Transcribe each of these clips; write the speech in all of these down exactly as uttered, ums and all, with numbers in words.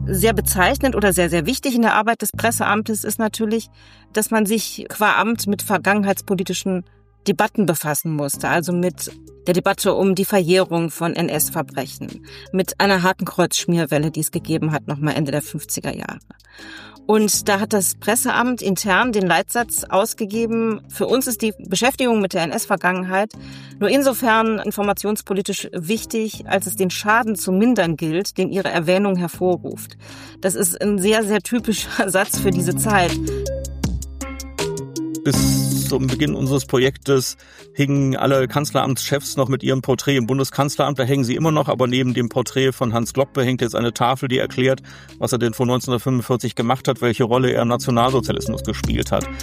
Sehr bezeichnend oder sehr, sehr wichtig in der Arbeit des Presseamtes ist natürlich, dass man sich qua Amt mit vergangenheitspolitischen Debatten befassen musste, also mit der Debatte um die Verjährung von N S-Verbrechen, mit einer Hakenkreuz-Schmierwelle, die es gegeben hat, nochmal Ende der fünfziger Jahre. Und da hat das Presseamt intern den Leitsatz ausgegeben, für uns ist die Beschäftigung mit der N S-Vergangenheit nur insofern informationspolitisch wichtig, als es den Schaden zu mindern gilt, den ihre Erwähnung hervorruft. Das ist ein sehr, sehr typischer Satz für diese Zeit. Bis zum Beginn unseres Projektes hingen alle Kanzleramtschefs noch mit ihrem Porträt im Bundeskanzleramt. Da hängen sie immer noch, aber neben dem Porträt von Hans Glogbe hängt jetzt eine Tafel, die erklärt, was er denn vor neunzehnhundertfünfundvierzig gemacht hat, welche Rolle er im Nationalsozialismus gespielt hat.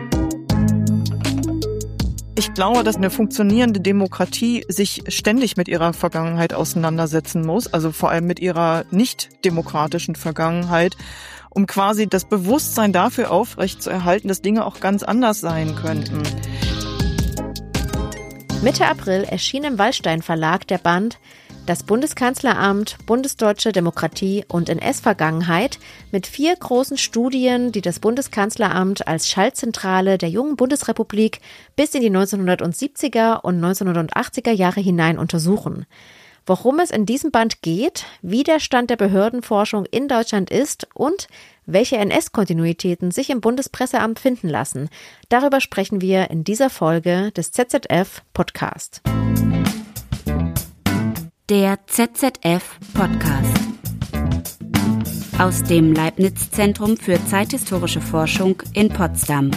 Ich glaube, dass eine funktionierende Demokratie sich ständig mit ihrer Vergangenheit auseinandersetzen muss, also vor allem mit ihrer nicht demokratischen Vergangenheit, um quasi das Bewusstsein dafür aufrechtzuerhalten, dass Dinge auch ganz anders sein könnten. Mitte April erschien im Wallstein Verlag der Band Das Bundeskanzleramt, Bundesdeutsche Demokratie und N S-Vergangenheit mit vier großen Studien, die das Bundeskanzleramt als Schaltzentrale der jungen Bundesrepublik bis in die neunzehnhundertsiebziger und neunzehnhundertachtziger Jahre hinein untersuchen. Worum es in diesem Band geht, wie der Stand der Behördenforschung in Deutschland ist und welche N S-Kontinuitäten sich im Bundespresseamt finden lassen. Darüber sprechen wir in dieser Folge des Z Z F-Podcast. Der Z Z F-Podcast. Aus dem Leibniz-Zentrum für zeithistorische Forschung in Potsdam.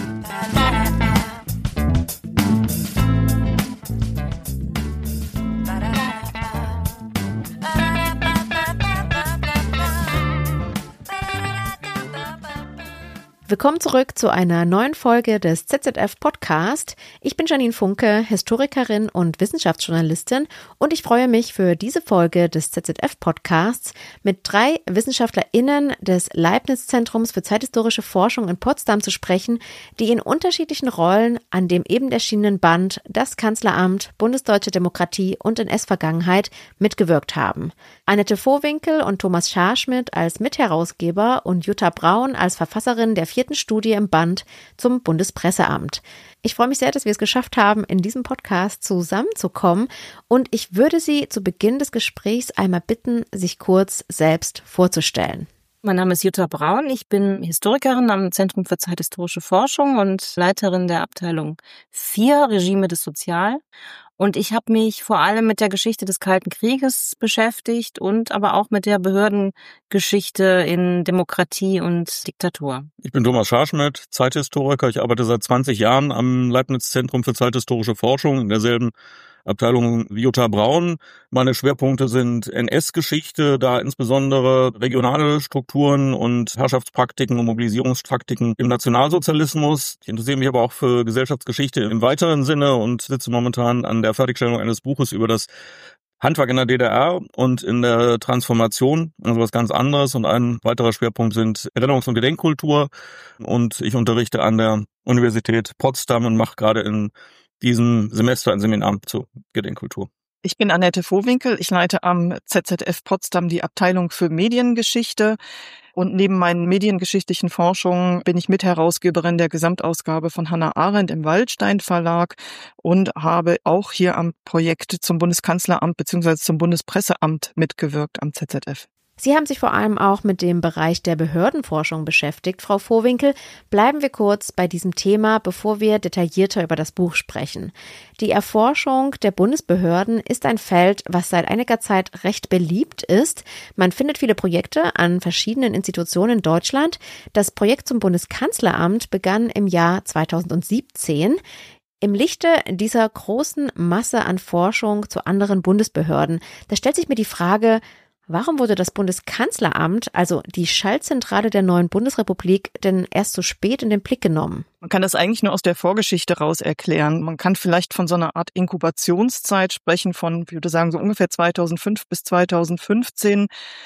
Willkommen zurück zu einer neuen Folge des Z Z F-Podcast. Ich bin Janine Funke, Historikerin und Wissenschaftsjournalistin und ich freue mich für diese Folge des Z Z F-Podcasts mit drei WissenschaftlerInnen des Leibniz-Zentrums für zeithistorische Forschung in Potsdam zu sprechen, die in unterschiedlichen Rollen an dem eben erschienenen Band Das Kanzleramt, Bundesdeutsche Demokratie und N S-Vergangenheit mitgewirkt haben. Annette Vohwinkel und Thomas Scharschmidt als Mitherausgeber und Jutta Braun als Verfasserin der vierten Studie im Band zum Bundespresseamt. Ich freue mich sehr, dass wir es geschafft haben, in diesem Podcast zusammenzukommen und ich würde Sie zu Beginn des Gesprächs einmal bitten, sich kurz selbst vorzustellen. Mein Name ist Jutta Braun, ich bin Historikerin am Zentrum für zeithistorische Forschung und Leiterin der Abteilung vier, Regime des Sozial. Und ich habe mich vor allem mit der Geschichte des Kalten Krieges beschäftigt und aber auch mit der Behördengeschichte in Demokratie und Diktatur. Ich bin Thomas Scharschmidt, Zeithistoriker. Ich arbeite seit zwanzig Jahren am Leibniz-Zentrum für zeithistorische Forschung in derselben Abteilung wie Jutta Braun. Meine Schwerpunkte sind N S-Geschichte, da insbesondere regionale Strukturen und Herrschaftspraktiken und Mobilisierungspraktiken im Nationalsozialismus. Ich interessiere mich aber auch für Gesellschaftsgeschichte im weiteren Sinne und sitze momentan an der Fertigstellung eines Buches über das Handwerk in der D D R und in der Transformation, also was ganz anderes. Und ein weiterer Schwerpunkt sind Erinnerungs- und Gedenkkultur. Und ich unterrichte an der Universität Potsdam und mache gerade in diesem Semester ein Seminar zur Gedenkkultur. Ich bin Annette Vohwinkel, ich leite am Z Z F Potsdam die Abteilung für Mediengeschichte und neben meinen mediengeschichtlichen Forschungen bin ich Mitherausgeberin der Gesamtausgabe von Hannah Arendt im Wallstein Verlag und habe auch hier am Projekt zum Bundeskanzleramt bzw. zum Bundespresseamt mitgewirkt am Z Z F. Sie haben sich vor allem auch mit dem Bereich der Behördenforschung beschäftigt, Frau Vohwinkel. Bleiben wir kurz bei diesem Thema, bevor wir detaillierter über das Buch sprechen. Die Erforschung der Bundesbehörden ist ein Feld, was seit einiger Zeit recht beliebt ist. Man findet viele Projekte an verschiedenen Institutionen in Deutschland. Das Projekt zum Bundeskanzleramt begann im Jahr zweitausendsiebzehn. Im Lichte dieser großen Masse an Forschung zu anderen Bundesbehörden, da stellt sich mir die Frage, warum wurde das Bundeskanzleramt, also die Schaltzentrale der neuen Bundesrepublik, denn erst so spät in den Blick genommen? Man kann das eigentlich nur aus der Vorgeschichte raus erklären. Man kann vielleicht von so einer Art Inkubationszeit sprechen, von, ich würde sagen, so ungefähr zweitausendfünf bis zweitausendfünfzehn,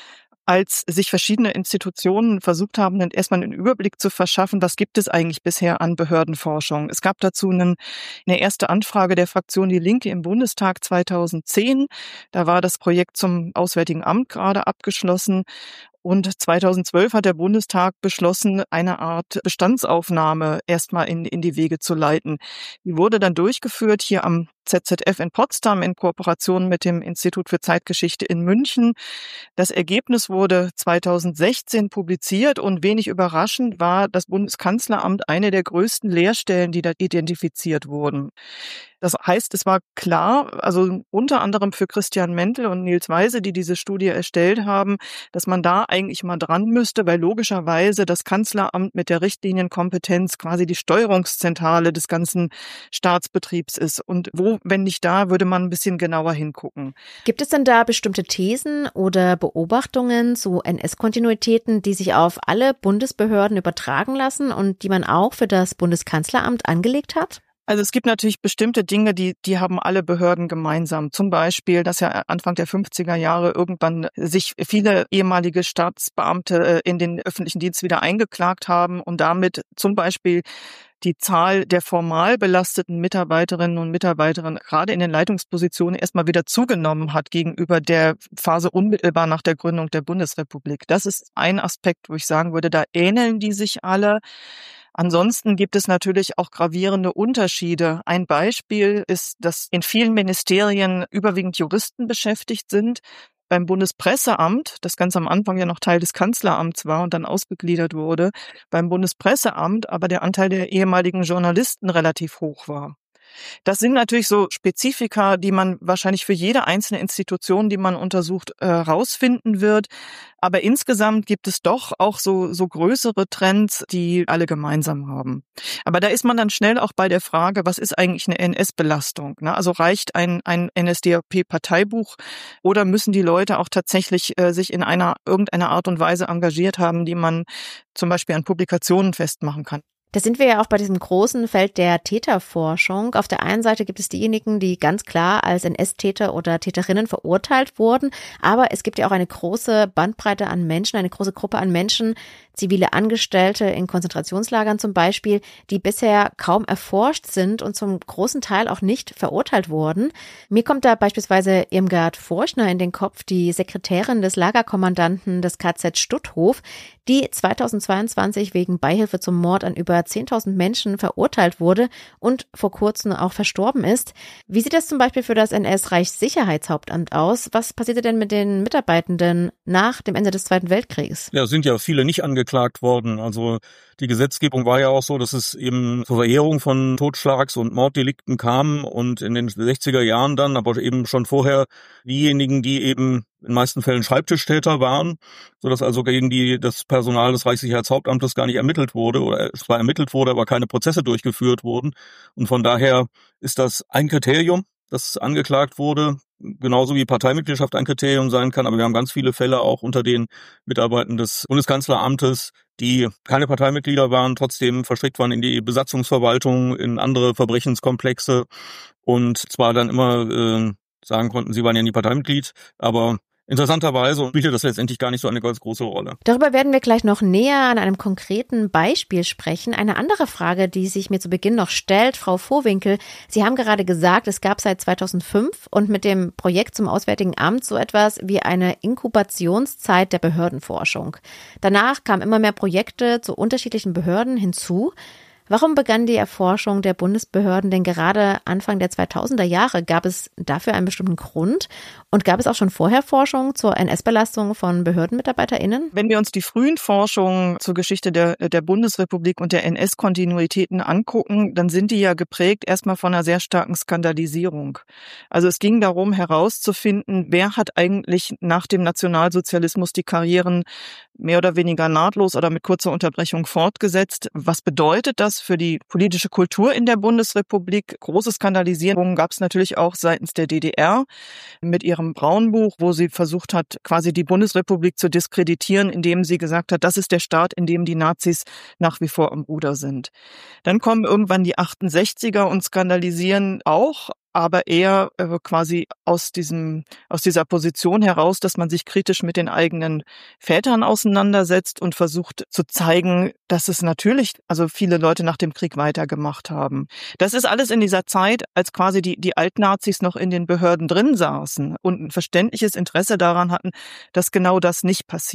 als sich verschiedene Institutionen versucht haben, dann erstmal einen Überblick zu verschaffen, was gibt es eigentlich bisher an Behördenforschung. Es gab dazu einen, eine erste Anfrage der Fraktion Die Linke im Bundestag zweitausendzehn. Da war das Projekt zum Auswärtigen Amt gerade abgeschlossen. Und zweitausendzwölf hat der Bundestag beschlossen, eine Art Bestandsaufnahme erstmal in, in die Wege zu leiten. Die wurde dann durchgeführt hier am Z Z F in Potsdam in Kooperation mit dem Institut für Zeitgeschichte in München. Das Ergebnis wurde zweitausendsechzehn publiziert und wenig überraschend war das Bundeskanzleramt eine der größten Leerstellen, die da identifiziert wurden. Das heißt, es war klar, also unter anderem für Christian Mentel und Nils Weise, die diese Studie erstellt haben, dass man da eigentlich mal dran müsste, weil logischerweise das Kanzleramt mit der Richtlinienkompetenz quasi die Steuerungszentrale des ganzen Staatsbetriebs ist. Und wo, wenn nicht da, würde man ein bisschen genauer hingucken. Gibt es denn da bestimmte Thesen oder Beobachtungen zu N S-Kontinuitäten, die sich auf alle Bundesbehörden übertragen lassen und die man auch für das Bundeskanzleramt angelegt hat? Also es gibt natürlich bestimmte Dinge, die die haben alle Behörden gemeinsam. Zum Beispiel, dass ja Anfang der fünfziger Jahre irgendwann sich viele ehemalige Staatsbeamte in den öffentlichen Dienst wieder eingeklagt haben und damit zum Beispiel die Zahl der formal belasteten Mitarbeiterinnen und Mitarbeiter gerade in den Leitungspositionen erstmal wieder zugenommen hat gegenüber der Phase unmittelbar nach der Gründung der Bundesrepublik. Das ist ein Aspekt, wo ich sagen würde, da ähneln die sich alle. Ansonsten gibt es natürlich auch gravierende Unterschiede. Ein Beispiel ist, dass in vielen Ministerien überwiegend Juristen beschäftigt sind. Beim Bundespresseamt, das ganz am Anfang ja noch Teil des Kanzleramts war und dann ausgegliedert wurde, beim Bundespresseamt aber der Anteil der ehemaligen Journalisten relativ hoch war. Das sind natürlich so Spezifika, die man wahrscheinlich für jede einzelne Institution, die man untersucht, herausfinden wird. Aber insgesamt gibt es doch auch so, so größere Trends, die alle gemeinsam haben. Aber da ist man dann schnell auch bei der Frage, was ist eigentlich eine N S-Belastung? Also reicht ein, ein N S D A P-Parteibuch oder müssen die Leute auch tatsächlich äh, sich in einer irgendeiner Art und Weise engagiert haben, die man zum Beispiel an Publikationen festmachen kann? Da sind wir ja auch bei diesem großen Feld der Täterforschung. Auf der einen Seite gibt es diejenigen, die ganz klar als N S-Täter oder Täterinnen verurteilt wurden. Aber es gibt ja auch eine große Bandbreite an Menschen, eine große Gruppe an Menschen, zivile Angestellte in Konzentrationslagern zum Beispiel, die bisher kaum erforscht sind und zum großen Teil auch nicht verurteilt wurden. Mir kommt da beispielsweise Irmgard Furchner in den Kopf, die Sekretärin des Lagerkommandanten des K Z Stutthof, die zweitausendzweiundzwanzig wegen Beihilfe zum Mord an über zehntausend Menschen verurteilt wurde und vor kurzem auch verstorben ist. Wie sieht das zum Beispiel für das N S-Reichssicherheitshauptamt aus? Was passierte denn mit den Mitarbeitenden nach dem Ende des Zweiten Weltkriegs? Ja, sind ja viele nicht angeklagt worden. Also die Gesetzgebung war ja auch so, dass es eben zur Verjährung von Totschlags- und Morddelikten kam und in den sechziger Jahren dann, aber eben schon vorher diejenigen, die eben in den meisten Fällen Schreibtischtäter waren, sodass also gegen die das Personal des Reichssicherheitshauptamtes gar nicht ermittelt wurde oder zwar ermittelt wurde, aber keine Prozesse durchgeführt wurden. Und von daher ist das ein Kriterium, das angeklagt wurde, genauso wie Parteimitgliedschaft ein Kriterium sein kann. Aber wir haben ganz viele Fälle auch unter den Mitarbeitern des Bundeskanzleramtes, die keine Parteimitglieder waren, trotzdem verstrickt waren in die Besatzungsverwaltung, in andere Verbrechenskomplexe und zwar dann immer äh, sagen konnten, sie waren ja nie Parteimitglied, aber interessanterweise spielte das letztendlich gar nicht so eine ganz große Rolle. Darüber werden wir gleich noch näher an einem konkreten Beispiel sprechen. Eine andere Frage, die sich mir zu Beginn noch stellt, Frau Vohwinkel, Sie haben gerade gesagt, es gab seit zweitausendfünf und mit dem Projekt zum Auswärtigen Amt so etwas wie eine Inkubationszeit der Behördenforschung. Danach kamen immer mehr Projekte zu unterschiedlichen Behörden hinzu. Warum begann die Erforschung der Bundesbehörden denn gerade Anfang der zweitausender Jahre? Gab es dafür einen bestimmten Grund? Und gab es auch schon vorher Forschung zur N S-Belastung von BehördenmitarbeiterInnen? Wenn wir uns die frühen Forschungen zur Geschichte der, der Bundesrepublik und der N S-Kontinuitäten angucken, dann sind die ja geprägt erstmal von einer sehr starken Skandalisierung. Also es ging darum herauszufinden, wer hat eigentlich nach dem Nationalsozialismus die Karrieren mehr oder weniger nahtlos oder mit kurzer Unterbrechung fortgesetzt. Was bedeutet das für die politische Kultur in der Bundesrepublik? Große Skandalisierungen gab es natürlich auch seitens der D D R mit ihrem Braunbuch, wo sie versucht hat, quasi die Bundesrepublik zu diskreditieren, indem sie gesagt hat, das ist der Staat, in dem die Nazis nach wie vor am Ruder sind. Dann kommen irgendwann die achtundsechziger und skandalisieren auch, aber eher äh, quasi aus diesem, aus dieser Position heraus, dass man sich kritisch mit den eigenen Vätern auseinandersetzt und versucht zu zeigen, dass es natürlich, also viele Leute nach dem Krieg weitergemacht haben. Das ist alles in dieser Zeit, als quasi die, die Altnazis noch in den Behörden drin saßen und ein verständliches Interesse daran hatten, dass genau das nicht passiert.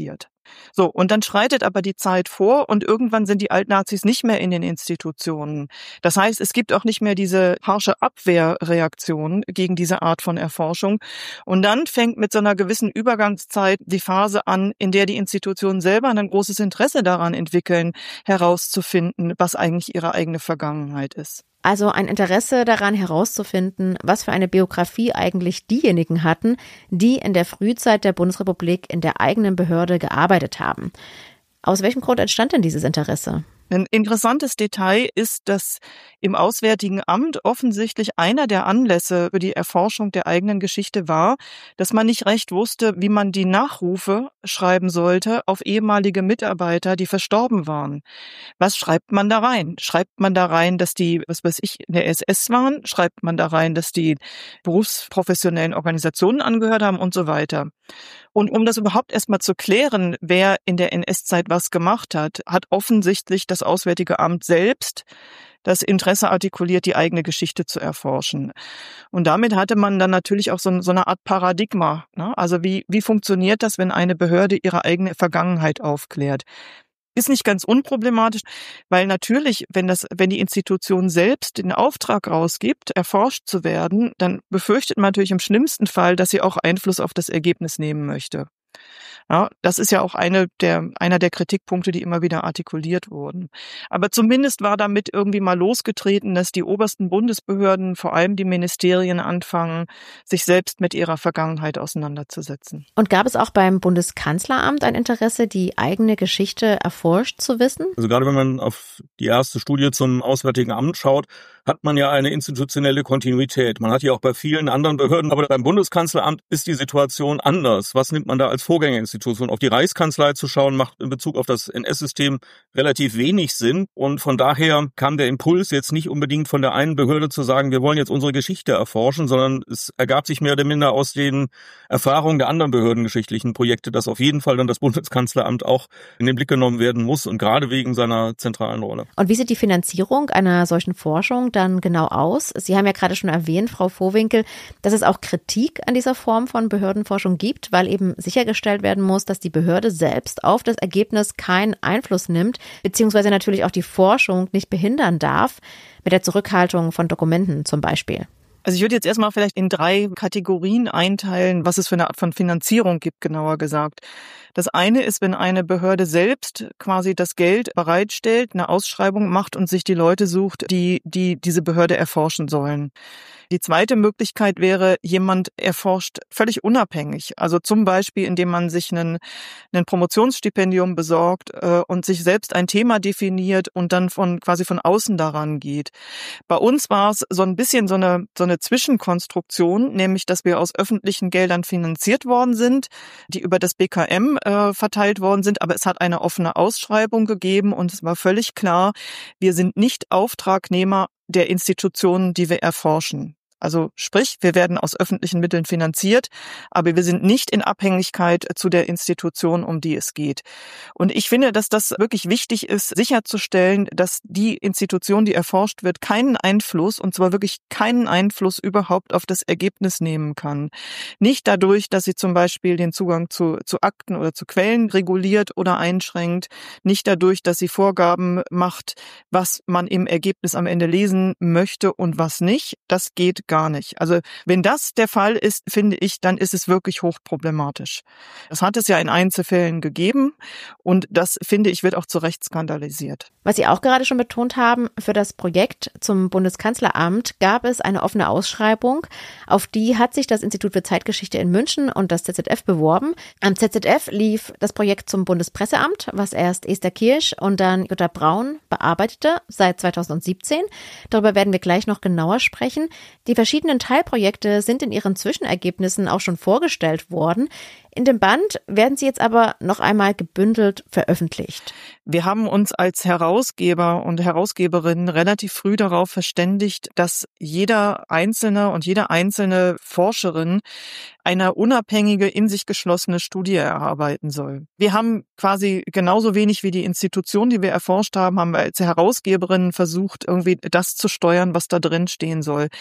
So, und dann schreitet aber die Zeit vor und irgendwann sind die Altnazis nicht mehr in den Institutionen. Das heißt, es gibt auch nicht mehr diese harsche Abwehrreaktion gegen diese Art von Erforschung. Und dann fängt mit so einer gewissen Übergangszeit die Phase an, in der die Institutionen selber ein großes Interesse daran entwickeln, herauszufinden, was eigentlich ihre eigene Vergangenheit ist. Also ein Interesse daran herauszufinden, was für eine Biografie eigentlich diejenigen hatten, die in der Frühzeit der Bundesrepublik in der eigenen Behörde gearbeitet haben. Aus welchem Grund entstand denn dieses Interesse? Ein interessantes Detail ist, dass im Auswärtigen Amt offensichtlich einer der Anlässe für die Erforschung der eigenen Geschichte war, dass man nicht recht wusste, wie man die Nachrufe schreiben sollte auf ehemalige Mitarbeiter, die verstorben waren. Was schreibt man da rein? Schreibt man da rein, dass die, was weiß ich, in der S S waren? Schreibt man da rein, dass die berufsprofessionellen Organisationen angehört haben und so weiter? Und um das überhaupt erstmal zu klären, wer in der N S-Zeit was gemacht hat, hat offensichtlich das Auswärtige Amt selbst das Interesse artikuliert, die eigene Geschichte zu erforschen. Und damit hatte man dann natürlich auch so, so eine Art Paradigma, ne? Also wie, wie funktioniert das, wenn eine Behörde ihre eigene Vergangenheit aufklärt? Ist nicht ganz unproblematisch, weil natürlich, wenn das, wenn die Institution selbst den Auftrag rausgibt, erforscht zu werden, dann befürchtet man natürlich im schlimmsten Fall, dass sie auch Einfluss auf das Ergebnis nehmen möchte. Ja, das ist ja auch eine der, einer der Kritikpunkte, die immer wieder artikuliert wurden. Aber zumindest war damit irgendwie mal losgetreten, dass die obersten Bundesbehörden, vor allem die Ministerien, anfangen, sich selbst mit ihrer Vergangenheit auseinanderzusetzen. Und gab es auch beim Bundeskanzleramt ein Interesse, die eigene Geschichte erforscht zu wissen? Also gerade wenn man auf die erste Studie zum Auswärtigen Amt schaut, hat man ja eine institutionelle Kontinuität. Man hat ja auch bei vielen anderen Behörden, aber beim Bundeskanzleramt ist die Situation anders. Was nimmt man da als Vorgängerinstitution? Auf die Reichskanzlei zu schauen, macht in Bezug auf das N S-System relativ wenig Sinn. Und von daher kam der Impuls jetzt nicht unbedingt von der einen Behörde zu sagen, wir wollen jetzt unsere Geschichte erforschen, sondern es ergab sich mehr oder minder aus den Erfahrungen der anderen behördengeschichtlichen Projekte, dass auf jeden Fall dann das Bundeskanzleramt auch in den Blick genommen werden muss und gerade wegen seiner zentralen Rolle. Und wie sieht die Finanzierung einer solchen Forschung dann genau aus? Sie haben ja gerade schon erwähnt, Frau Vohwinkel, dass es auch Kritik an dieser Form von Behördenforschung gibt, weil eben sichergestellt werden muss, dass die Behörde selbst auf das Ergebnis keinen Einfluss nimmt, beziehungsweise natürlich auch die Forschung nicht behindern darf, mit der Zurückhaltung von Dokumenten zum Beispiel. Also ich würde jetzt erstmal vielleicht in drei Kategorien einteilen, was es für eine Art von Finanzierung gibt, genauer gesagt. Das eine ist, wenn eine Behörde selbst quasi das Geld bereitstellt, eine Ausschreibung macht und sich die Leute sucht, die, die diese Behörde erforschen sollen. Die zweite Möglichkeit wäre, jemand erforscht völlig unabhängig. Also zum Beispiel, indem man sich einen, einen Promotionsstipendium besorgt äh, und sich selbst ein Thema definiert und dann von quasi von außen daran geht. Bei uns war es so ein bisschen so eine, so eine Zwischenkonstruktion, nämlich, dass wir aus öffentlichen Geldern finanziert worden sind, die über das B K M äh, verteilt worden sind, aber es hat eine offene Ausschreibung gegeben und es war völlig klar, wir sind nicht Auftragnehmer der Institutionen, die wir erforschen. Also sprich, wir werden aus öffentlichen Mitteln finanziert, aber wir sind nicht in Abhängigkeit zu der Institution, um die es geht. Und ich finde, dass das wirklich wichtig ist, sicherzustellen, dass die Institution, die erforscht wird, keinen Einfluss, und zwar wirklich keinen Einfluss überhaupt auf das Ergebnis nehmen kann. Nicht dadurch, dass sie zum Beispiel den Zugang zu, zu Akten oder zu Quellen reguliert oder einschränkt, nicht dadurch, dass sie Vorgaben macht, was man im Ergebnis am Ende lesen möchte und was nicht. Das geht gar nicht. Also wenn das der Fall ist, finde ich, dann ist es wirklich hochproblematisch. Das hat es ja in Einzelfällen gegeben und das, finde ich, wird auch zu Recht skandalisiert. Was Sie auch gerade schon betont haben, für das Projekt zum Bundeskanzleramt gab es eine offene Ausschreibung. Auf die hat sich das Institut für Zeitgeschichte in München und das Z Z F beworben. Am Z Z F lief das Projekt zum Bundespresseamt, was erst Esther Kirsch und dann Jutta Braun bearbeitete, seit zweitausendsiebzehn. Darüber werden wir gleich noch genauer sprechen. Die verschiedenen Teilprojekte sind in ihren Zwischenergebnissen auch schon vorgestellt worden. In dem Band werden sie jetzt aber noch einmal gebündelt veröffentlicht. Wir haben uns als Herausgeber und Herausgeberinnen relativ früh darauf verständigt, dass jeder Einzelne und jede einzelne Forscherin eine unabhängige, in sich geschlossene Studie erarbeiten soll. Wir haben quasi genauso wenig wie die Institution, die wir erforscht haben, haben wir als Herausgeberinnen versucht, irgendwie das zu steuern, was da drin stehen soll. Das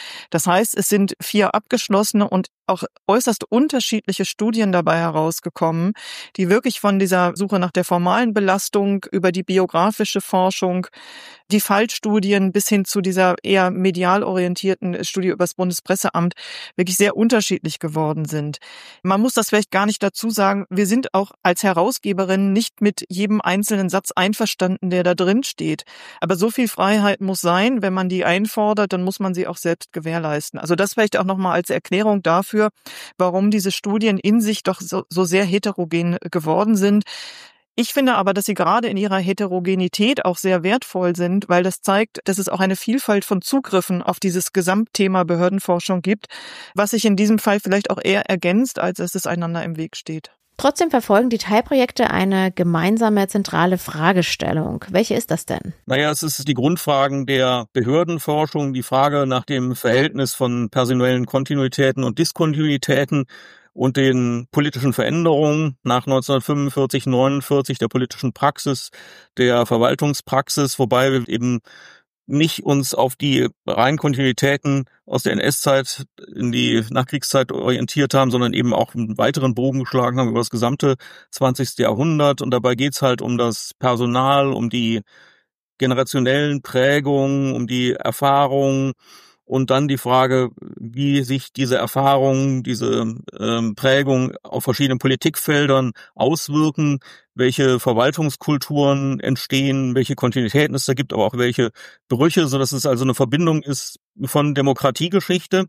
heißt, es sind vier abgeschlossene und auch äußerst unterschiedliche Studien dabei herausgekommen, die wirklich von dieser Suche nach der formalen Belastung über die biografische Forschung, die Fallstudien bis hin zu dieser eher medial orientierten Studie über das Bundespresseamt wirklich sehr unterschiedlich geworden sind. Man muss das vielleicht gar nicht dazu sagen, wir sind auch als Herausgeberin nicht mit jedem einzelnen Satz einverstanden, der da drin steht. Aber so viel Freiheit muss sein, wenn man die einfordert, dann muss man sie auch selbst gewährleisten. Also das vielleicht auch nochmal als Erklärung dafür, warum diese Studien in sich doch so, so sehr heterogen geworden sind. Ich finde aber, dass sie gerade in ihrer Heterogenität auch sehr wertvoll sind, weil das zeigt, dass es auch eine Vielfalt von Zugriffen auf dieses Gesamtthema Behördenforschung gibt, was sich in diesem Fall vielleicht auch eher ergänzt, als dass es einander im Weg steht. Trotzdem verfolgen die Teilprojekte eine gemeinsame zentrale Fragestellung. Welche ist das denn? Naja, es ist die Grundfragen der Behördenforschung, die Frage nach dem Verhältnis von personellen Kontinuitäten und Diskontinuitäten und den politischen Veränderungen nach neunzehnhundertfünfundvierzig, neunundvierzig, der politischen Praxis, der Verwaltungspraxis, wobei wir eben nicht uns auf die reinen Kontinuitäten aus der N S-Zeit in die Nachkriegszeit orientiert haben, sondern eben auch einen weiteren Bogen geschlagen haben über das gesamte zwanzigste Jahrhundert. Und dabei geht's halt um das Personal, um die generationellen Prägungen, um die Erfahrungen und dann die Frage, wie sich diese Erfahrungen, diese ähm, Prägung auf verschiedenen Politikfeldern auswirken, welche Verwaltungskulturen entstehen, welche Kontinuitäten es da gibt, aber auch welche Brüche, sodass es also eine Verbindung ist von Demokratiegeschichte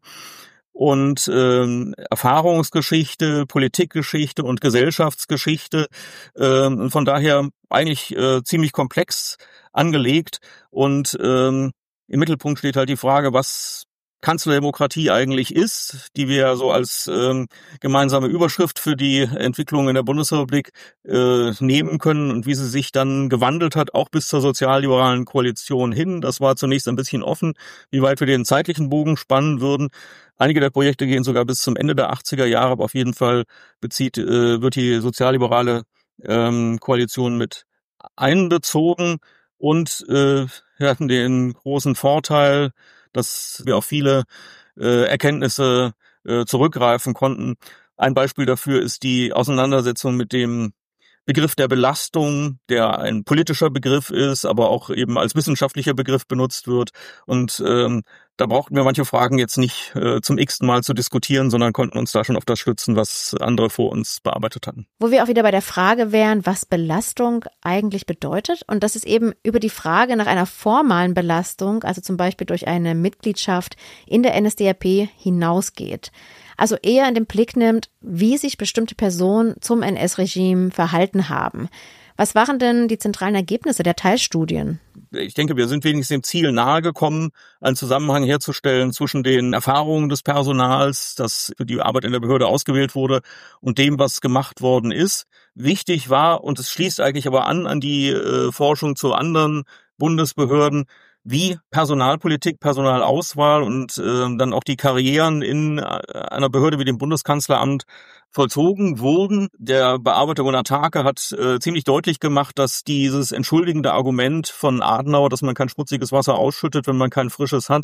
und ähm, Erfahrungsgeschichte, Politikgeschichte und Gesellschaftsgeschichte. Ähm, von daher eigentlich äh, ziemlich komplex angelegt und ähm, im Mittelpunkt steht halt die Frage, was Kanzlerdemokratie eigentlich ist, die wir ja so als ähm, gemeinsame Überschrift für die Entwicklung in der Bundesrepublik äh, nehmen können und wie sie sich dann gewandelt hat, auch bis zur sozialliberalen Koalition hin. Das war zunächst ein bisschen offen, wie weit wir den zeitlichen Bogen spannen würden. Einige der Projekte gehen sogar bis zum Ende der achtziger Jahre, aber auf jeden Fall bezieht, äh, wird die sozialliberale ähm, Koalition mit einbezogen. Und äh, wir hatten den großen Vorteil, dass wir auf viele äh, Erkenntnisse äh, zurückgreifen konnten. Ein Beispiel dafür ist die Auseinandersetzung mit dem Begriff der Belastung, der ein politischer Begriff ist, aber auch eben als wissenschaftlicher Begriff benutzt wird. Und ähm, da brauchten wir manche Fragen jetzt nicht äh, zum x-ten Mal zu diskutieren, sondern konnten uns da schon auf das stützen, was andere vor uns bearbeitet hatten. Wo wir auch wieder bei der Frage wären, was Belastung eigentlich bedeutet. Und das ist eben über die Frage nach einer formalen Belastung, also zum Beispiel durch eine Mitgliedschaft in der N S D A P hinausgeht. Also eher in den Blick nimmt, wie sich bestimmte Personen zum N S-Regime verhalten haben. Was waren denn die zentralen Ergebnisse der Teilstudien? Ich denke, wir sind wenigstens dem Ziel nahegekommen, einen Zusammenhang herzustellen zwischen den Erfahrungen des Personals, das für die Arbeit in der Behörde ausgewählt wurde, und dem, was gemacht worden ist. Wichtig war, und es schließt eigentlich aber an an die äh, Forschung zu anderen Bundesbehörden, wie Personalpolitik, Personalauswahl und äh, dann auch die Karrieren in einer Behörde wie dem Bundeskanzleramt vollzogen wurden. Der Bearbeiter Gunnar Thake hat äh, ziemlich deutlich gemacht, dass dieses entschuldigende Argument von Adenauer, dass man kein schmutziges Wasser ausschüttet, wenn man kein frisches hat,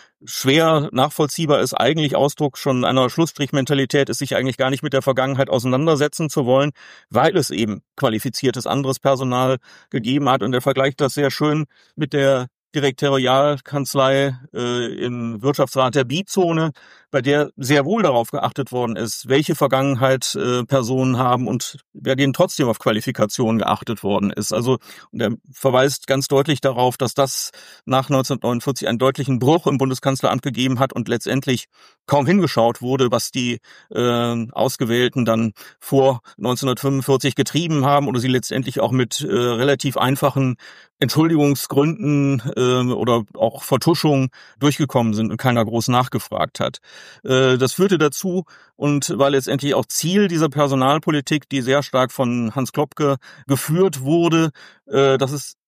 schwer nachvollziehbar ist, eigentlich Ausdruck schon einer Schlussstrichmentalität ist, sich eigentlich gar nicht mit der Vergangenheit auseinandersetzen zu wollen, weil es eben qualifiziertes anderes Personal gegeben hat. Und er vergleicht das sehr schön mit der Direktorialkanzlei äh, im Wirtschaftsrat der Bizone, bei der sehr wohl darauf geachtet worden ist, welche Vergangenheit äh, Personen haben und bei denen trotzdem auf Qualifikation geachtet worden ist. Also und er verweist ganz deutlich darauf, dass das nach neunzehnhundertneunundvierzig einen deutlichen Bruch im Bundeskanzleramt gegeben hat und letztendlich kaum hingeschaut wurde, was die äh, Ausgewählten dann vor neunzehnhundertfünfundvierzig getrieben haben oder sie letztendlich auch mit äh, relativ einfachen Entschuldigungsgründen äh, oder auch Vertuschung durchgekommen sind und keiner groß nachgefragt hat. Äh, das führte dazu und war letztendlich auch Ziel dieser Personalpolitik, die sehr stark von Hans Klopke geführt wurde, äh, dass es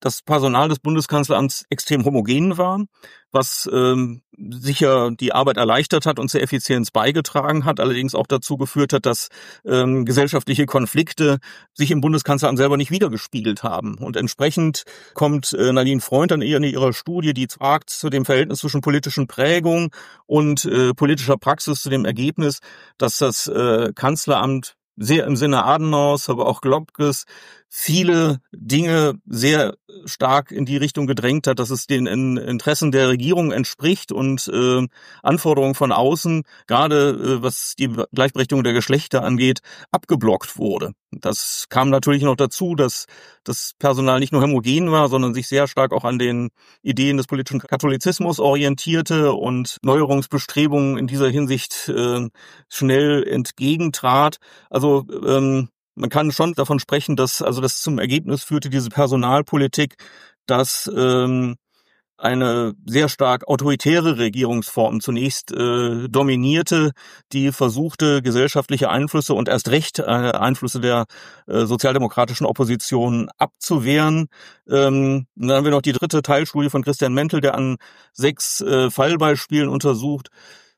das Personal des Bundeskanzleramts extrem homogen war, was ähm, sicher die Arbeit erleichtert hat und zur Effizienz beigetragen hat, allerdings auch dazu geführt hat, dass ähm, gesellschaftliche Konflikte sich im Bundeskanzleramt selber nicht wiedergespiegelt haben. Und entsprechend kommt äh, Nadine Freund an in ihrer Studie, die fragt zu dem Verhältnis zwischen politischen Prägung und äh, politischer Praxis, zu dem Ergebnis, dass das äh, Kanzleramt sehr im Sinne Adenauers, aber auch Globkes viele Dinge sehr stark in die Richtung gedrängt hat, dass es den Interessen der Regierung entspricht und äh, Anforderungen von außen, gerade äh, was die Gleichberechtigung der Geschlechter angeht, abgeblockt wurde. Das kam natürlich noch dazu, dass das Personal nicht nur homogen war, sondern sich sehr stark auch an den Ideen des politischen Katholizismus orientierte und Neuerungsbestrebungen in dieser Hinsicht äh, schnell entgegentrat. Also ähm, man kann schon davon sprechen, dass also das zum Ergebnis führte, diese Personalpolitik, dass ähm, eine sehr stark autoritäre Regierungsform zunächst äh, dominierte, die versuchte, gesellschaftliche Einflüsse und erst recht äh, Einflüsse der äh, sozialdemokratischen Opposition abzuwehren. Ähm, dann haben wir noch die dritte Teilstudie von Christian Mentel, der an sechs äh, Fallbeispielen untersucht,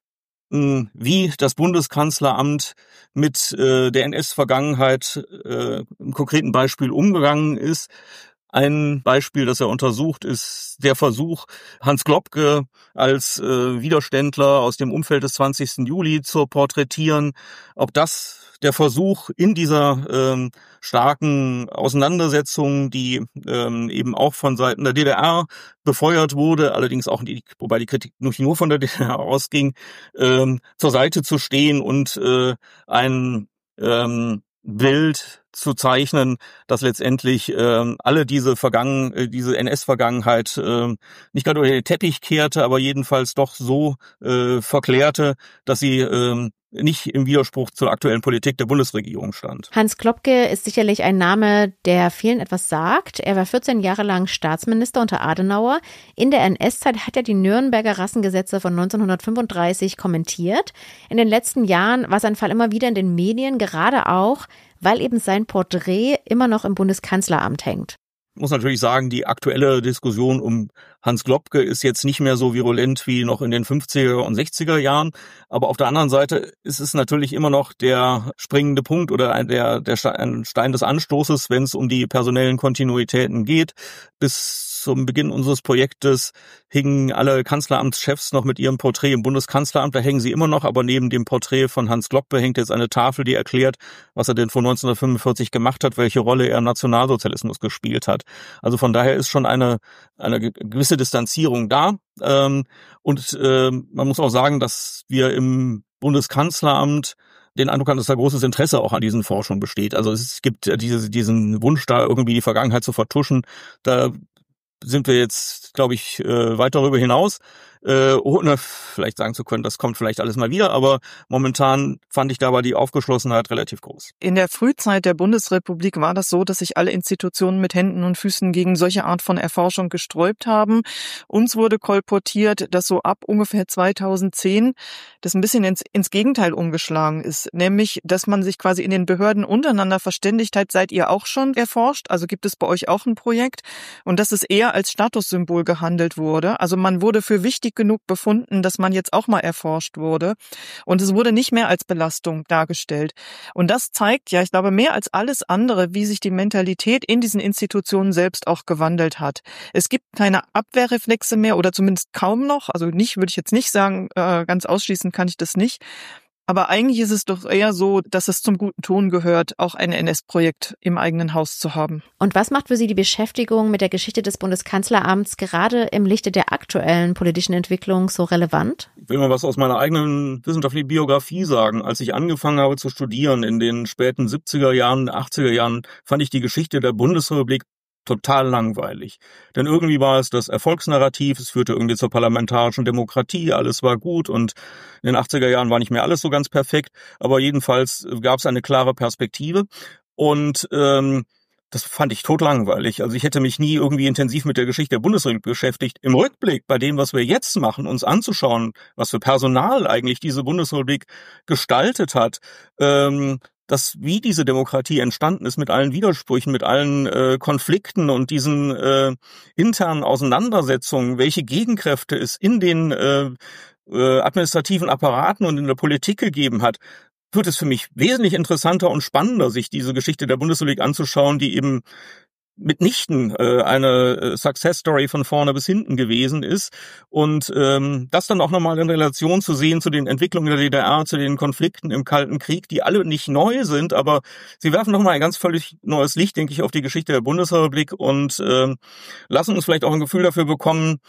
wie das Bundeskanzleramt mit äh, der N S-Vergangenheit äh, im konkreten Beispiel umgegangen ist. Ein Beispiel, das er untersucht, ist der Versuch, Hans Globke als äh, Widerständler aus dem Umfeld des zwanzigsten Juli zu porträtieren. Ob das der Versuch in dieser ähm, starken Auseinandersetzung, die ähm, eben auch von Seiten der D D R befeuert wurde, allerdings auch, die, wobei die Kritik nicht nur von der D D R ausging, ähm, zur Seite zu stehen und äh, ein ähm, Bild zu zeichnen, dass letztendlich ähm, alle diese Vergangen, äh, diese N S-Vergangenheit äh, nicht gerade unter den Teppich kehrte, aber jedenfalls doch so äh, verklärte, dass sie äh, nicht im Widerspruch zur aktuellen Politik der Bundesregierung stand. Hans Globke ist sicherlich ein Name, der vielen etwas sagt. Er war vierzehn Jahre lang Staatsminister unter Adenauer. In der N S-Zeit hat er die Nürnberger Rassengesetze von neunzehnhundertfünfunddreißig kommentiert. In den letzten Jahren war sein Fall immer wieder in den Medien, gerade auch, weil eben sein Porträt immer noch im Bundeskanzleramt hängt. Ich muss natürlich sagen, die aktuelle Diskussion um Hans Globke ist jetzt nicht mehr so virulent wie noch in den fünfziger und sechziger Jahren. Aber auf der anderen Seite ist es natürlich immer noch der springende Punkt oder der, der Stein des Anstoßes, wenn es um die personellen Kontinuitäten geht. Bis zum Beginn unseres Projektes hingen alle Kanzleramtschefs noch mit ihrem Porträt im Bundeskanzleramt. Da hängen sie immer noch, aber neben dem Porträt von Hans Globke hängt jetzt eine Tafel, die erklärt, was er denn vor neunzehnhundertfünfundvierzig gemacht hat, welche Rolle er im Nationalsozialismus gespielt hat. Also von daher ist schon eine, eine gewisse Distanzierung da. Ähm, und äh, man muss auch sagen, dass wir im Bundeskanzleramt den Eindruck haben, dass da großes Interesse auch an diesen Forschungen besteht. Also es gibt diese, diesen Wunsch, da irgendwie die Vergangenheit zu vertuschen. Da sind wir jetzt, glaube ich, weit darüber hinaus, ohne vielleicht sagen zu können, das kommt vielleicht alles mal wieder, aber momentan fand ich dabei die Aufgeschlossenheit relativ groß. In der Frühzeit der Bundesrepublik war das so, dass sich alle Institutionen mit Händen und Füßen gegen solche Art von Erforschung gesträubt haben. Uns wurde kolportiert, dass so ab ungefähr zweitausendzehn das ein bisschen ins, ins Gegenteil umgeschlagen ist, nämlich, dass man sich quasi in den Behörden untereinander verständigt hat. Seid ihr auch schon erforscht? Also gibt es bei euch auch ein Projekt? Und dass es eher als Statussymbol gehandelt wurde. Also man wurde für wichtig genug befunden, dass man jetzt auch mal erforscht wurde. Und es wurde nicht mehr als Belastung dargestellt. Und das zeigt ja, ich glaube, mehr als alles andere, wie sich die Mentalität in diesen Institutionen selbst auch gewandelt hat. Es gibt keine Abwehrreflexe mehr oder zumindest kaum noch. Also nicht, würde ich jetzt nicht sagen, äh, ganz ausschließen kann ich das nicht. Aber eigentlich ist es doch eher so, dass es zum guten Ton gehört, auch ein N S-Projekt im eigenen Haus zu haben. Und was macht für Sie die Beschäftigung mit der Geschichte des Bundeskanzleramts gerade im Lichte der aktuellen politischen Entwicklung so relevant? Ich will mal was aus meiner eigenen wissenschaftlichen Biografie sagen. Als ich angefangen habe zu studieren in den späten siebziger Jahren, achtziger Jahren, fand ich die Geschichte der Bundesrepublik total langweilig. Denn irgendwie war es das Erfolgsnarrativ, es führte irgendwie zur parlamentarischen Demokratie, alles war gut und in den achtziger Jahren war nicht mehr alles so ganz perfekt, aber jedenfalls gab es eine klare Perspektive und ähm, das fand ich totlangweilig. Also ich hätte mich nie irgendwie intensiv mit der Geschichte der Bundesrepublik beschäftigt. Im Rückblick, bei dem, was wir jetzt machen, uns anzuschauen, was für Personal eigentlich diese Bundesrepublik gestaltet hat, ähm, dass wie diese Demokratie entstanden ist mit allen Widersprüchen, mit allen äh, Konflikten und diesen äh, internen Auseinandersetzungen, welche Gegenkräfte es in den äh, äh, administrativen Apparaten und in der Politik gegeben hat, wird es für mich wesentlich interessanter und spannender, sich diese Geschichte der Bundesrepublik anzuschauen, die eben mitnichten äh, eine Success Story von vorne bis hinten gewesen ist und ähm, das dann auch nochmal in Relation zu sehen zu den Entwicklungen der D D R, zu den Konflikten im Kalten Krieg, die alle nicht neu sind, aber sie werfen nochmal ein ganz völlig neues Licht, denke ich, auf die Geschichte der Bundesrepublik und äh, lassen uns vielleicht auch ein Gefühl dafür bekommen,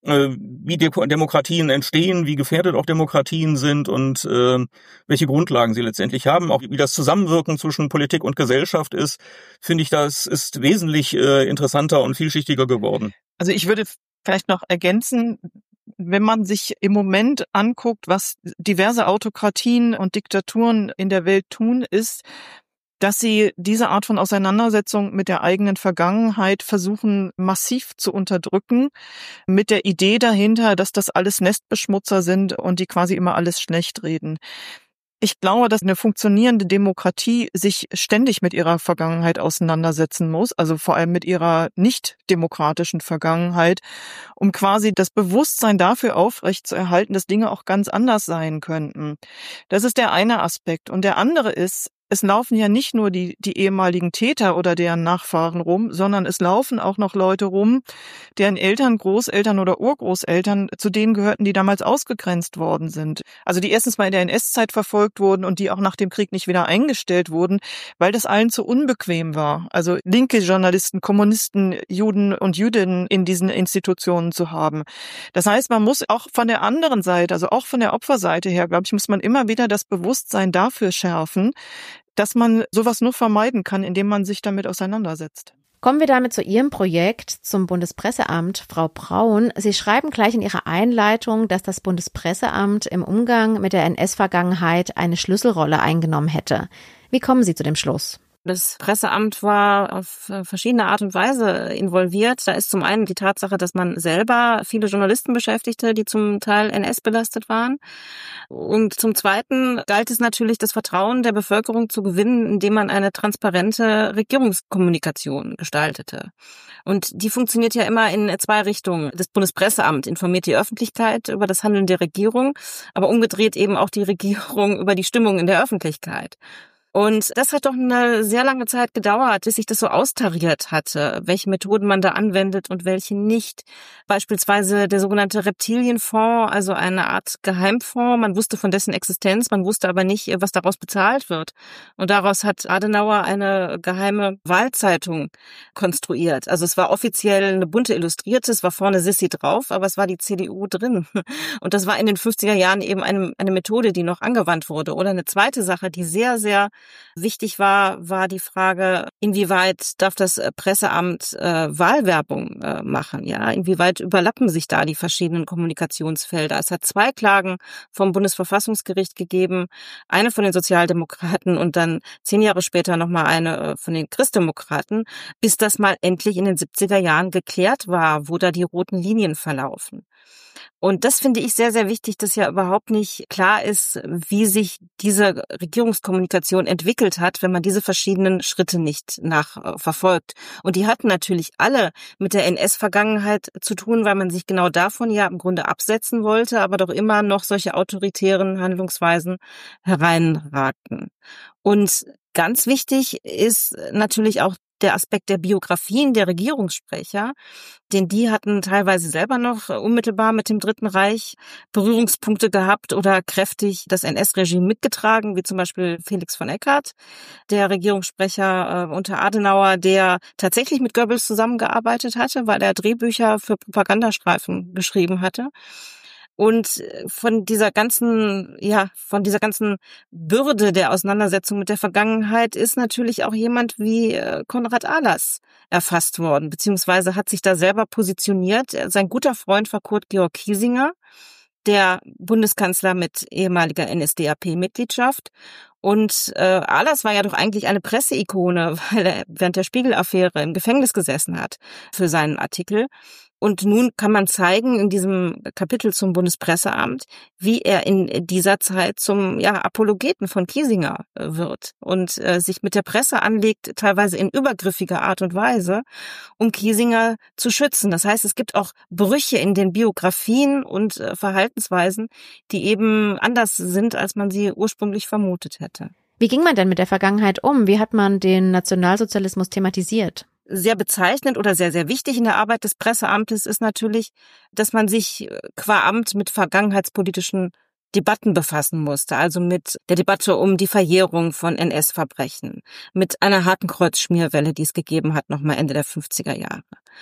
wie Demokratien entstehen, wie gefährdet auch Demokratien sind und äh, welche Grundlagen sie letztendlich haben. Auch wie das Zusammenwirken zwischen Politik und Gesellschaft ist, finde ich, das ist wesentlich äh, interessanter und vielschichtiger geworden. Also ich würde vielleicht noch ergänzen, wenn man sich im Moment anguckt, was diverse Autokratien und Diktaturen in der Welt tun, ist, dass sie diese Art von Auseinandersetzung mit der eigenen Vergangenheit versuchen massiv zu unterdrücken, mit der Idee dahinter, dass das alles Nestbeschmutzer sind und die quasi immer alles schlecht reden. Ich glaube, dass eine funktionierende Demokratie sich ständig mit ihrer Vergangenheit auseinandersetzen muss, also vor allem mit ihrer nicht demokratischen Vergangenheit, um quasi das Bewusstsein dafür aufrechtzuerhalten, dass Dinge auch ganz anders sein könnten. Das ist der eine Aspekt. Und der andere ist, es laufen ja nicht nur die, die ehemaligen Täter oder deren Nachfahren rum, sondern es laufen auch noch Leute rum, deren Eltern, Großeltern oder Urgroßeltern zu denen gehörten, die damals ausgegrenzt worden sind. Also die erstens mal in der N S-Zeit verfolgt wurden und die auch nach dem Krieg nicht wieder eingestellt wurden, weil das allen zu unbequem war. Also linke Journalisten, Kommunisten, Juden und Jüdinnen in diesen Institutionen zu haben. Das heißt, man muss auch von der anderen Seite, also auch von der Opferseite her, glaube ich, muss man immer wieder das Bewusstsein dafür schärfen, dass man sowas nur vermeiden kann, indem man sich damit auseinandersetzt. Kommen wir damit zu Ihrem Projekt zum Bundespresseamt, Frau Braun. Sie schreiben gleich in Ihrer Einleitung, dass das Bundespresseamt im Umgang mit der N S-Vergangenheit eine Schlüsselrolle eingenommen hätte. Wie kommen Sie zu dem Schluss? Das Presseamt war auf verschiedene Art und Weise involviert. Da ist zum einen die Tatsache, dass man selber viele Journalisten beschäftigte, die zum Teil N S-belastet waren. Und zum Zweiten galt es natürlich, das Vertrauen der Bevölkerung zu gewinnen, indem man eine transparente Regierungskommunikation gestaltete. Und die funktioniert ja immer in zwei Richtungen. Das Bundespresseamt informiert die Öffentlichkeit über das Handeln der Regierung, aber umgedreht eben auch die Regierung über die Stimmung in der Öffentlichkeit. Und das hat doch eine sehr lange Zeit gedauert, bis sich das so austariert hatte, welche Methoden man da anwendet und welche nicht. Beispielsweise der sogenannte Reptilienfonds, also eine Art Geheimfonds. Man wusste von dessen Existenz, man wusste aber nicht, was daraus bezahlt wird. Und daraus hat Adenauer eine geheime Wahlzeitung konstruiert. Also es war offiziell eine bunte Illustrierte, es war vorne Sissi drauf, aber es war die C D U drin. Und das war in den fünfziger Jahren eben eine, eine Methode, die noch angewandt wurde. Oder eine zweite Sache, die sehr, sehr wichtig war, war die Frage, inwieweit darf das Presseamt äh, Wahlwerbung äh, machen? Ja, inwieweit überlappen sich da die verschiedenen Kommunikationsfelder? Es hat zwei Klagen vom Bundesverfassungsgericht gegeben, eine von den Sozialdemokraten und dann zehn Jahre später nochmal eine von den Christdemokraten, bis das mal endlich in den siebziger Jahren geklärt war, wo da die roten Linien verlaufen. Und das finde ich sehr, sehr wichtig, dass ja überhaupt nicht klar ist, wie sich diese Regierungskommunikation entwickelt hat, wenn man diese verschiedenen Schritte nicht nachverfolgt. Und die hatten natürlich alle mit der N S-Vergangenheit zu tun, weil man sich genau davon ja im Grunde absetzen wollte, aber doch immer noch solche autoritären Handlungsweisen hereinragten. Und ganz wichtig ist natürlich auch der Aspekt der Biografien der Regierungssprecher, denn die hatten teilweise selber noch unmittelbar mit dem Dritten Reich Berührungspunkte gehabt oder kräftig das N S-Regime mitgetragen, wie zum Beispiel Felix von Eckart, der Regierungssprecher äh, unter Adenauer, der tatsächlich mit Goebbels zusammengearbeitet hatte, weil er Drehbücher für Propagandastreifen geschrieben hatte. Und von dieser ganzen, ja, von dieser ganzen Bürde der Auseinandersetzung mit der Vergangenheit ist natürlich auch jemand wie Konrad Ahlers erfasst worden, beziehungsweise hat sich da selber positioniert. Sein guter Freund war Kurt Georg Kiesinger, der Bundeskanzler mit ehemaliger N S D A P-Mitgliedschaft. Und äh, Ahlers war ja doch eigentlich eine Presseikone, weil er während der Spiegel-Affäre im Gefängnis gesessen hat für seinen Artikel. Und nun kann man zeigen in diesem Kapitel zum Bundespresseamt, wie er in dieser Zeit zum ja, Apologeten von Kiesinger wird und äh, sich mit der Presse anlegt, teilweise in übergriffiger Art und Weise, um Kiesinger zu schützen. Das heißt, es gibt auch Brüche in den Biografien und äh, Verhaltensweisen, die eben anders sind, als man sie ursprünglich vermutet hätte. Wie ging man denn mit der Vergangenheit um? Wie hat man den Nationalsozialismus thematisiert? Sehr bezeichnend oder sehr, sehr wichtig in der Arbeit des Presseamtes ist natürlich, dass man sich qua Amt mit vergangenheitspolitischen Debatten befassen musste, also mit der Debatte um die Verjährung von N S-Verbrechen, mit einer Hakenkreuz-Schmierwelle, die es gegeben hat, nochmal Ende der fünfziger Jahre.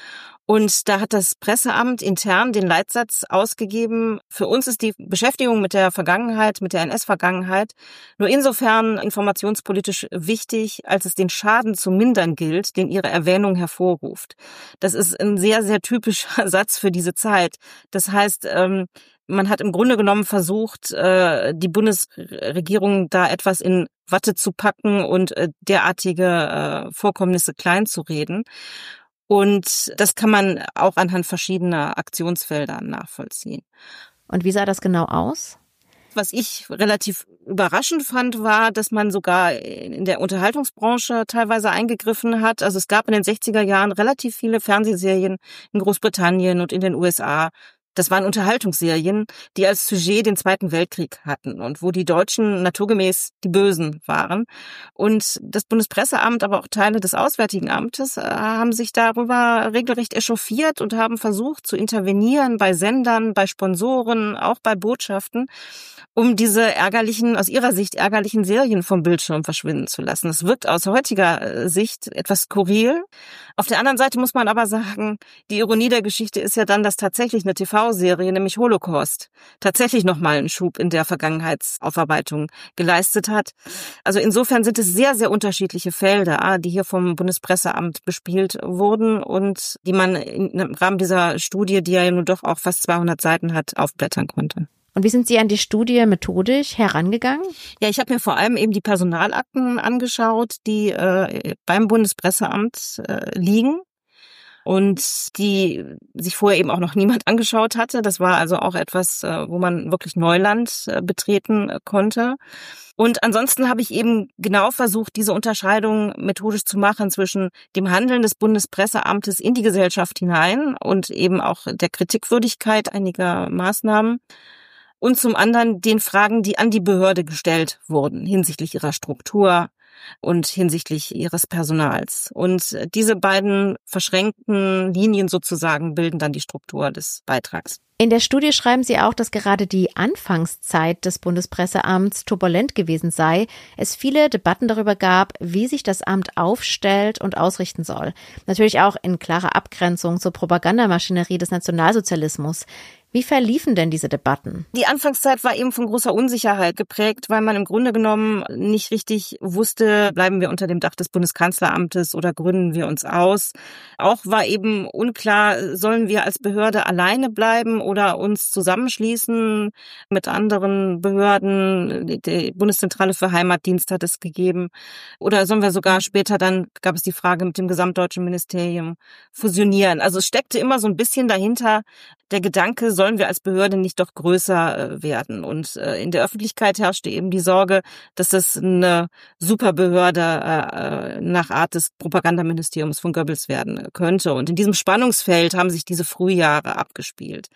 Und da hat das Presseamt intern den Leitsatz ausgegeben, für uns ist die Beschäftigung mit der Vergangenheit, mit der N S-Vergangenheit nur insofern informationspolitisch wichtig, als es den Schaden zu mindern gilt, den ihre Erwähnung hervorruft. Das ist ein sehr, sehr typischer Satz für diese Zeit. Das heißt, man hat im Grunde genommen versucht, die Bundesregierung da etwas in Watte zu packen und derartige Vorkommnisse kleinzureden. Und das kann man auch anhand verschiedener Aktionsfelder nachvollziehen. Und wie sah das genau aus? Was ich relativ überraschend fand, war, dass man sogar in der Unterhaltungsbranche teilweise eingegriffen hat. Also es gab in den sechziger Jahren relativ viele Fernsehserien in Großbritannien und in den U S A. Das waren Unterhaltungsserien, die als Sujet den Zweiten Weltkrieg hatten und wo die Deutschen naturgemäß die Bösen waren. Und das Bundespresseamt, aber auch Teile des Auswärtigen Amtes haben sich darüber regelrecht echauffiert und haben versucht zu intervenieren bei Sendern, bei Sponsoren, auch bei Botschaften, um diese ärgerlichen, aus ihrer Sicht ärgerlichen Serien vom Bildschirm verschwinden zu lassen. Das wirkt aus heutiger Sicht etwas skurril. Auf der anderen Seite muss man aber sagen, die Ironie der Geschichte ist ja dann, dass tatsächlich eine T V-Serie, nämlich Holocaust, tatsächlich nochmal einen Schub in der Vergangenheitsaufarbeitung geleistet hat. Also insofern sind es sehr, sehr unterschiedliche Felder, die hier vom Bundespresseamt bespielt wurden und die man im Rahmen dieser Studie, die ja nun doch auch fast zweihundert Seiten hat, aufblättern konnte. Und wie sind Sie an die Studie methodisch herangegangen? Ja, ich habe mir vor allem eben die Personalakten angeschaut, die äh, beim Bundespresseamt äh, liegen und die sich vorher eben auch noch niemand angeschaut hatte. Das war also auch etwas, äh, wo man wirklich Neuland äh, betreten äh, konnte. Und ansonsten habe ich eben genau versucht, diese Unterscheidung methodisch zu machen zwischen dem Handeln des Bundespresseamtes in die Gesellschaft hinein und eben auch der Kritikwürdigkeit einiger Maßnahmen. Und zum anderen den Fragen, die an die Behörde gestellt wurden hinsichtlich ihrer Struktur und hinsichtlich ihres Personals. Und diese beiden verschränkten Linien sozusagen bilden dann die Struktur des Beitrags. In der Studie schreiben Sie auch, dass gerade die Anfangszeit des Bundespresseamts turbulent gewesen sei, es viele Debatten darüber gab, wie sich das Amt aufstellt und ausrichten soll. Natürlich auch in klarer Abgrenzung zur Propagandamaschinerie des Nationalsozialismus. Wie verliefen denn diese Debatten? Die Anfangszeit war eben von großer Unsicherheit geprägt, weil man im Grunde genommen nicht richtig wusste, bleiben wir unter dem Dach des Bundeskanzleramtes oder gründen wir uns aus. Auch war eben unklar, sollen wir als Behörde alleine bleiben oder uns zusammenschließen mit anderen Behörden. Die Bundeszentrale für Heimatdienst hat es gegeben. Oder sollen wir sogar später, dann gab es die Frage mit dem Gesamtdeutschen Ministerium, fusionieren. Also es steckte immer so ein bisschen dahinter der Gedanke, sollen wir als Behörde nicht doch größer werden? Und in der Öffentlichkeit herrschte eben die Sorge, dass das eine Superbehörde nach Art des Propagandaministeriums von Goebbels werden könnte. Und in diesem Spannungsfeld haben sich diese Frühjahre abgespielt.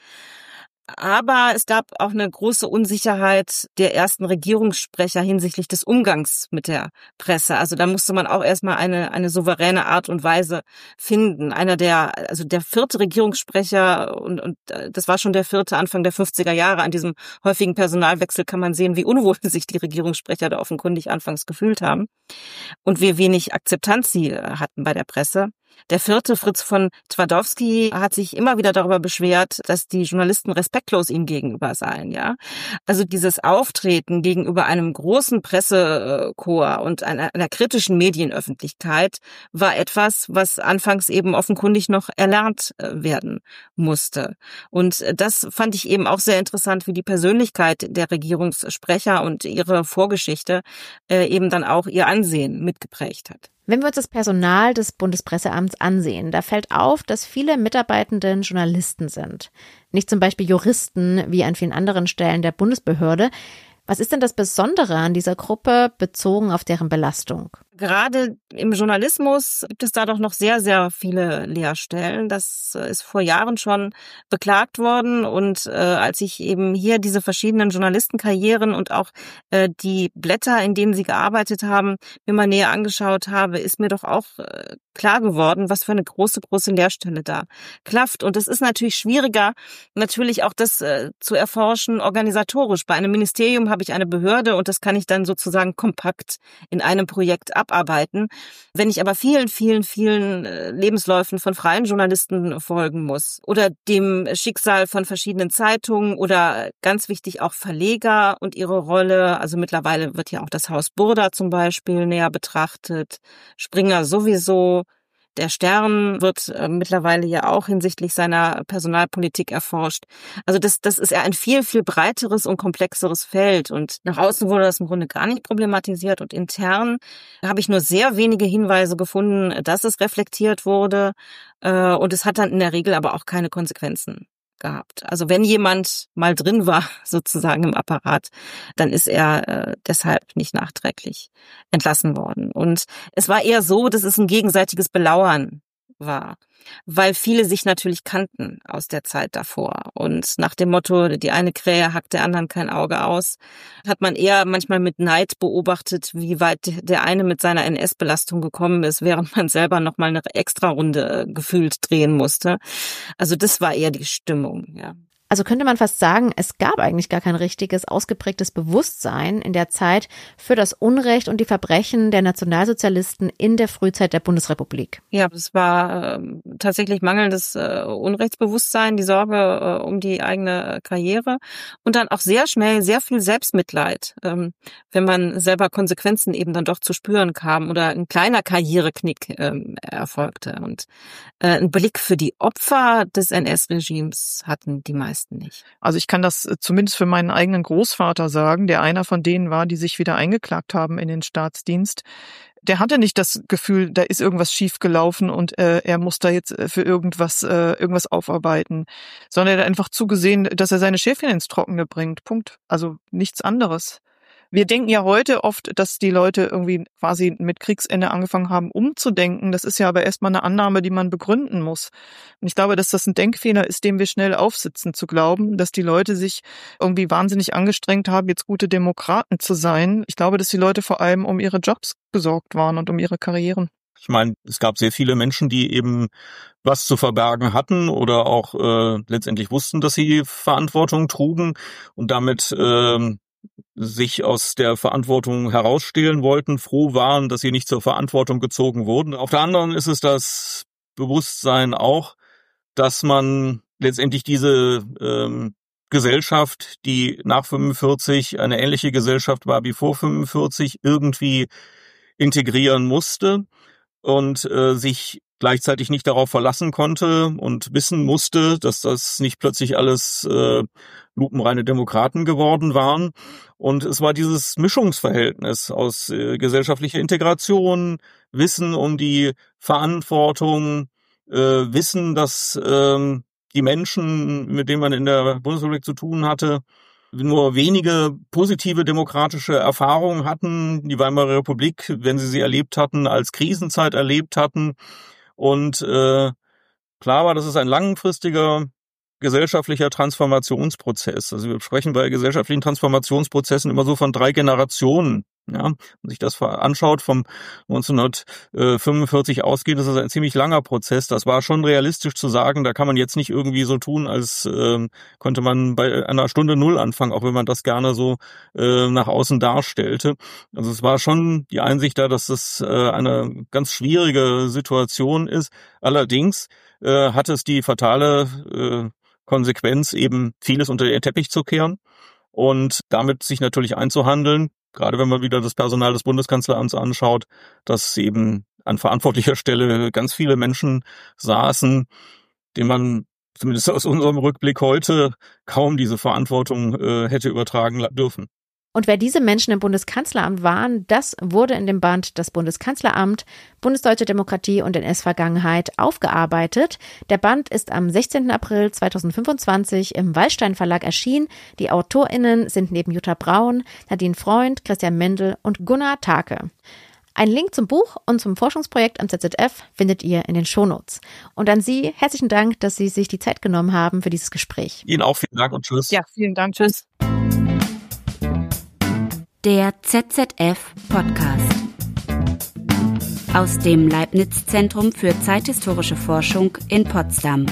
Aber es gab auch eine große Unsicherheit der ersten Regierungssprecher hinsichtlich des Umgangs mit der Presse. Also da musste man auch erstmal eine eine souveräne Art und Weise finden. Einer der, also der vierte Regierungssprecher, und, und das war schon der vierte Anfang der fünfziger Jahre, an diesem häufigen Personalwechsel kann man sehen, wie unwohl sich die Regierungssprecher da offenkundig anfangs gefühlt haben und wie wenig Akzeptanz sie hatten bei der Presse. Der vierte, Fritz von Twardowski, hat sich immer wieder darüber beschwert, dass die Journalisten respektlos ihm gegenüber seien, ja. Also dieses Auftreten gegenüber einem großen Pressekorps und einer, einer kritischen Medienöffentlichkeit war etwas, was anfangs eben offenkundig noch erlernt werden musste. Und das fand ich eben auch sehr interessant, wie die Persönlichkeit der Regierungssprecher und ihre Vorgeschichte eben dann auch ihr Ansehen mitgeprägt hat. Wenn wir uns das Personal des Bundespresseamts ansehen, da fällt auf, dass viele Mitarbeitenden Journalisten sind. Nicht zum Beispiel Juristen wie an vielen anderen Stellen der Bundesbehörde. Was ist denn das Besondere an dieser Gruppe bezogen auf deren Belastung? Gerade im Journalismus gibt es da doch noch sehr, sehr viele Lehrstellen. Das ist vor Jahren schon beklagt worden. Und äh, als ich eben hier diese verschiedenen Journalistenkarrieren und auch äh, die Blätter, in denen sie gearbeitet haben, mir mal näher angeschaut habe, ist mir doch auch äh, klar geworden, was für eine große, große Lehrstelle da klafft. Und es ist natürlich schwieriger, natürlich auch das äh, zu erforschen organisatorisch. Bei einem Ministerium habe ich eine Behörde und das kann ich dann sozusagen kompakt in einem Projekt abarbeiten. Wenn ich aber vielen, vielen, vielen Lebensläufen von freien Journalisten folgen muss oder dem Schicksal von verschiedenen Zeitungen oder ganz wichtig auch Verleger und ihre Rolle, also mittlerweile wird ja auch das Haus Burda zum Beispiel näher betrachtet, Springer sowieso. Der Stern wird äh, mittlerweile ja auch hinsichtlich seiner Personalpolitik erforscht. Also das, das ist ja ein viel, viel breiteres und komplexeres Feld. Und nach außen wurde das im Grunde gar nicht problematisiert. Und intern habe ich nur sehr wenige Hinweise gefunden, dass es reflektiert wurde. Äh, und es hat dann in der Regel aber auch keine Konsequenzen gehabt. Also wenn jemand mal drin war, sozusagen im Apparat, dann ist er äh, deshalb nicht nachträglich entlassen worden. Und es war eher so, dass es ein gegenseitiges Belauern war, weil viele sich natürlich kannten aus der Zeit davor. Und nach dem Motto, die eine Krähe hackt der anderen kein Auge aus, hat man eher manchmal mit Neid beobachtet, wie weit der eine mit seiner N S-Belastung gekommen ist, während man selber nochmal eine Extrarunde gefühlt drehen musste. Also das war eher die Stimmung, ja. Also könnte man fast sagen, es gab eigentlich gar kein richtiges, ausgeprägtes Bewusstsein in der Zeit für das Unrecht und die Verbrechen der Nationalsozialisten in der Frühzeit der Bundesrepublik. Ja, es war äh, tatsächlich mangelndes äh, Unrechtsbewusstsein, die Sorge äh, um die eigene äh, Karriere und dann auch sehr schnell sehr viel Selbstmitleid, ähm, wenn man selber Konsequenzen eben dann doch zu spüren kam oder ein kleiner Karriereknick ähm, erfolgte. Und äh, ein Blick für die Opfer des N S-Regimes hatten die meisten nicht. Also ich kann das zumindest für meinen eigenen Großvater sagen, der einer von denen war, die sich wieder eingeklagt haben in den Staatsdienst. Der hatte nicht das Gefühl, da ist irgendwas schiefgelaufen und äh, er muss da jetzt für irgendwas äh, irgendwas aufarbeiten, sondern er hat einfach zugesehen, dass er seine Schäfchen ins Trockene bringt. Punkt. Also nichts anderes. Wir denken ja heute oft, dass die Leute irgendwie quasi mit Kriegsende angefangen haben, umzudenken. Das ist ja aber erstmal eine Annahme, die man begründen muss. Und ich glaube, dass das ein Denkfehler ist, dem wir schnell aufsitzen, zu glauben, dass die Leute sich irgendwie wahnsinnig angestrengt haben, jetzt gute Demokraten zu sein. Ich glaube, dass die Leute vor allem um ihre Jobs gesorgt waren und um ihre Karrieren. Ich meine, es gab sehr viele Menschen, die eben was zu verbergen hatten oder auch äh, letztendlich wussten, dass sie Verantwortung trugen und damit äh, sich aus der Verantwortung herausstehlen wollten, froh waren, dass sie nicht zur Verantwortung gezogen wurden. Auf der anderen ist es das Bewusstsein auch, dass man letztendlich diese ähm, Gesellschaft, die nach fünfundvierzig eine ähnliche Gesellschaft war wie vor fünfundvierzig, irgendwie integrieren musste und äh, sich gleichzeitig nicht darauf verlassen konnte und wissen musste, dass das nicht plötzlich alles äh, lupenreine Demokraten geworden waren. Und es war dieses Mischungsverhältnis aus äh, gesellschaftlicher Integration, Wissen um die Verantwortung, äh, Wissen, dass äh, die Menschen, mit denen man in der Bundesrepublik zu tun hatte, nur wenige positive demokratische Erfahrungen hatten, die Weimarer Republik, wenn sie sie erlebt hatten, als Krisenzeit erlebt hatten. Und äh, klar war, das ist ein langfristiger gesellschaftlicher Transformationsprozess. Also wir sprechen bei gesellschaftlichen Transformationsprozessen immer so von drei Generationen. Ja, wenn man sich das anschaut, vom neunzehnhundertfünfundvierzig ausgeht, das ist ein ziemlich langer Prozess. Das war schon realistisch zu sagen, da kann man jetzt nicht irgendwie so tun, als äh, könnte man bei einer Stunde Null anfangen, auch wenn man das gerne so äh, nach außen darstellte. Also es war schon die Einsicht da, dass das äh, eine ganz schwierige Situation ist. Allerdings äh, hat es die fatale äh, Konsequenz, eben vieles unter den Teppich zu kehren und damit sich natürlich einzuhandeln, gerade wenn man wieder das Personal des Bundeskanzleramts anschaut, dass eben an verantwortlicher Stelle ganz viele Menschen saßen, denen man zumindest aus unserem Rückblick heute kaum diese Verantwortung äh, hätte übertragen dürfen. Und wer diese Menschen im Bundeskanzleramt waren, das wurde in dem Band Das Bundeskanzleramt, Bundesdeutsche Demokratie und N S-Vergangenheit aufgearbeitet. Der Band ist am sechzehnten April zweitausendfünfundzwanzig im Wallstein Verlag erschienen. Die AutorInnen sind neben Jutta Braun, Nadine Freund, Christian Mendel und Gunnar Take. Einen Link zum Buch und zum Forschungsprojekt am Z Z F findet ihr in den Shownotes. Und an Sie herzlichen Dank, dass Sie sich die Zeit genommen haben für dieses Gespräch. Ihnen auch vielen Dank und tschüss. Ja, vielen Dank. Tschüss. Der Z Z F Podcast. Aus dem Leibniz-Zentrum für zeithistorische Forschung in Potsdam.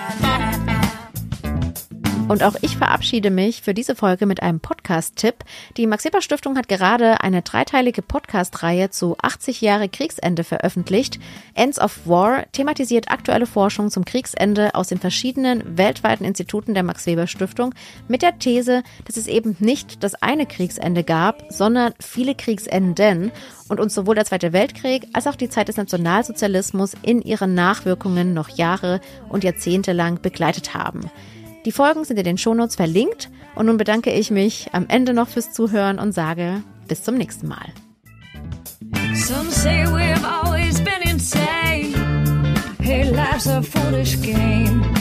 Und auch ich verabschiede mich für diese Folge mit einem Podcast-Tipp. Die Max-Weber-Stiftung hat gerade eine dreiteilige Podcast-Reihe zu achtzig Jahre Kriegsende veröffentlicht. Ends of War thematisiert aktuelle Forschung zum Kriegsende aus den verschiedenen weltweiten Instituten der Max-Weber-Stiftung mit der These, dass es eben nicht das eine Kriegsende gab, sondern viele Kriegsenden und uns sowohl der Zweite Weltkrieg als auch die Zeit des Nationalsozialismus in ihren Nachwirkungen noch Jahre und Jahrzehnte lang begleitet haben. Die Folgen sind in den Shownotes verlinkt und nun bedanke ich mich am Ende noch fürs Zuhören und sage bis zum nächsten Mal. Some say we've always been insane. Hey, life's a foolish game.